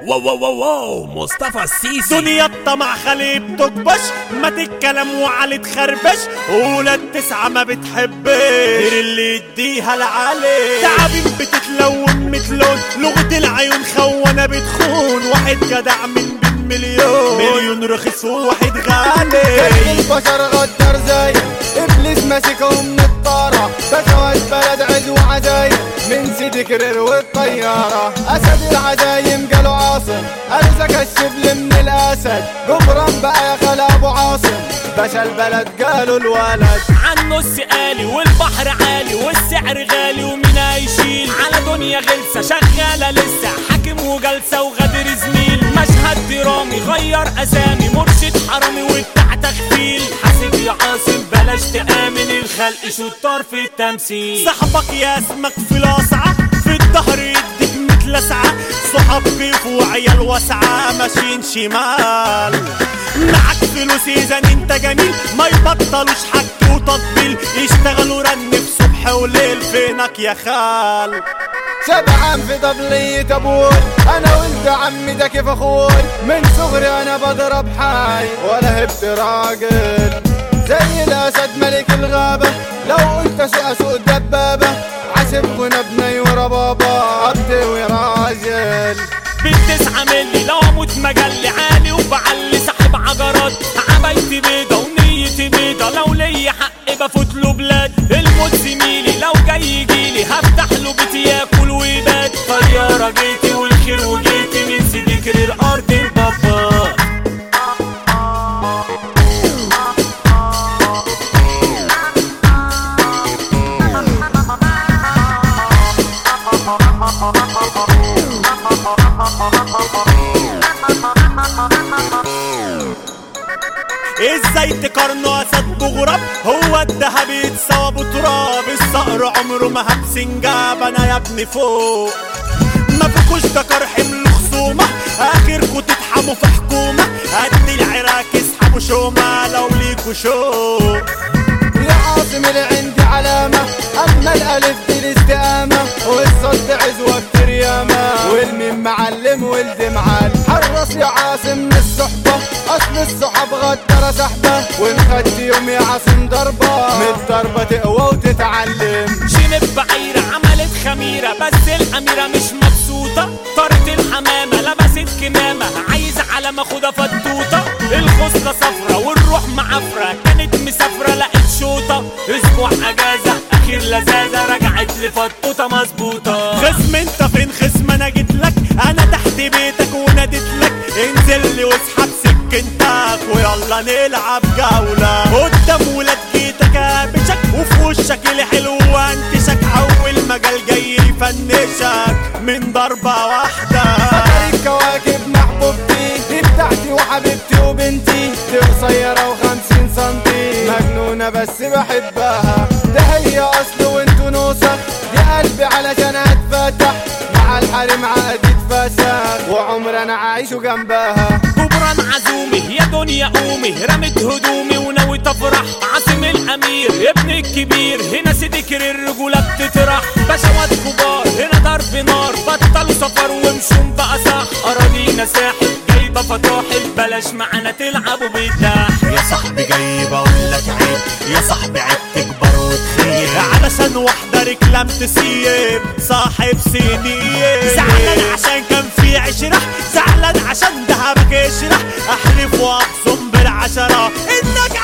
واو واو واو واو مصطفى السيسي. دنيا الطمع خلي بتكبش، ما تتكلم وعلي تخربش، ولاد تسعة ما بتحبش غير اللي يديها العالي. تعابين بتتلون متلون، لغة العيون خونة بتخون، واحد جدع من بين مليون رخيص وواحد غالي. البشر غدر زي ابليس ماسكهم من الطارة، بشوات بلد عز وعزايم من سيدي كرير والطيارة. اسد العزايم قالوا عاصم، ارزق الشبل من الاسد، قمران بقى يا خلا ابو عاصم، باشا البلد قالوا الولد. عنه السقالي والبحر عالي والسعر غالي، ومين هيشيل على دنيا غلسة شغالة لسه، حاكم وجلسة وغدر زميل. مشهد درامي غير اسامي، مرشد حرامي وبتاع تخفيل. حاسب يا عاصم بلاش تآمن، الخلق شطار في التمثيل. صاحبك ياسمك في الاسعة، في الظهر يديك متلسعة، صحاب كيف وعيال واسعة ماشيين شمال. معك فلوس اذا انت جميل، ما يبطلوش حك وتطبيل، يشتغلوا رن في صبح وليل. فينك يا خال؟ سبعان في طبلية ابوي، انا وانت عمي ده كيف اخوي، من صغري انا بضرب حاي ولا هبت راجل، زي الاسد ملك الغابة، لو انت سوق الدبابة، عسبكنا بني ورا بابا ابدي وراجل. بالتسعة ملي لو اموت مجلي عالي وبعلي سحب عجرات، عبايتي بيضة ونيتي بيضة، لو ليا حق بفوت له بلاد. الموت زميلي لو جاي يجيلي هفتح له بيتي ياكل ويبات. طيارة جيتي والخير وجيتي من سيدي كرير ارض البابا. ازاي تقارنوا اسد بغراب؟ هو الدهب يتسوى بتراب، الصقر عمره ما هب سنجاب. انا يا ابني فوق ما فيكوش دكر حمل خصومه، اخركوا تتحموا في حكومه، قد العراك اسحبوا شومه لو ليكوا شوق. يا عاصم اللي عندي علامة، اما الالف دي الاستقامة، والصد عزوة كتير ياما، والميم معلم ولد معال. حرص يا عاصم من الصحبة، اصل الصحاب غدرة سحبة، ونخدي يوم يا عاصم ضربة، من الضربة تقوى وتتعلم. شنب بعيرة عملت خميرة، بس الاميرة مش مبسوطة، طارت الحمامة لبست كمامة، عايزة على ما اخدها فتوطة. الخصلة صفرة والروح معفرة، كانت مسافرة لقت شوطة، اسبوع اجازة اخير لزازة، رجعت لفتوطة مظبوطة. خصم انت فين خصم؟ انا جيت لك، انا تحت بيتك وناديت لك، انزل لي واسحب سكنتك ويلا نلعب جولة. قدام ولاد جيتك ابشك، وفي وشك الحلو وانتشك، اول مجال جاي يفنشك من ضربة واحدة. بطل الكواكب محبوبتي، دي بتاعتي وحبيبتي وبنتي، دي قصيرة و50 سنتي، مجنونة بس بحبها، ده هي اصل وانتو نوسخ، دي قلبي علشان اتفتح، مع الحريم عادي اتفسخ، وعمر انا عايش جنبها. جبران عزومي يا دنيا قومي، رمت هدومي ونويت افرح، عاصم الامير ابن الكبير، هنا سيدي كرير الرجولة بتطرح، بشوات كبار هنا ضرب نار، بطلوا سفر ومشوا بقى صح، اراضينا ساحل جايبة فطاحل، بلاش معانا تلعبوا بالداح. يا صاحبي جاي بقولك عيب، يا صاحبي عيب تكبر وتخيب، علشان واحدة رجلام تسيب صاحب سنين. زعلان عشان كان في عشرة، زعلان عشان دهبك يشرح، احلف واقسم بالعشرة انك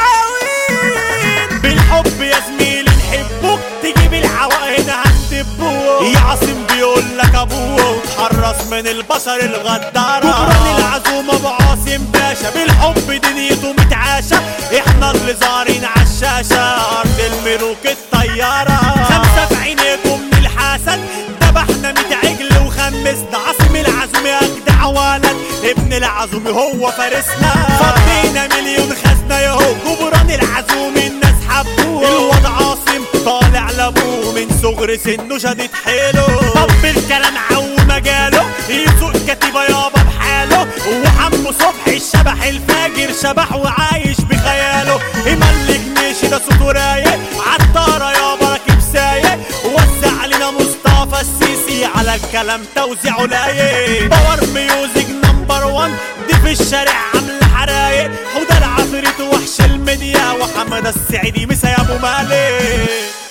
عاوين. بالحب يا زميلي نحبوك، تجيب الحوا هنا هندبوك، يا عاصم بيقولك ابوك، تحرص من البشر الغدارة. جبران العزومة ابو عاصم باشا، بالحب دنيته متعاشة، احنا اللي زارين عالشاشة، ارض الملوك الطيارة. 5 في عينيكم من الحسن، ذبحنا 100 عجل وخمسنا، عاصم العزومي اجدع ولد، ابن العزومي هو فارسنا، فضينا مليون خزنة ياهو. جبران العزومي الناس حبوه، الواد عاصم طالع لابوه، من صغر سنه شدت حيله، طب الكلام عو مجاله، يسوق كتيبة يابا بحاله، وحمو صبحي الشبح الفاجر، شبح وعايش بخياله، يملك ماشي ده صوته رايق، عالطارة يابا راكب سايق، وزع علينا مصطفى السيسي، على الكلام توزيعه لايق، باور ميوزك دي في الشارع عاملة حرايق، حوده العفريت وحش المنيا، وحمد السعيدي مسا يا ابو مالك.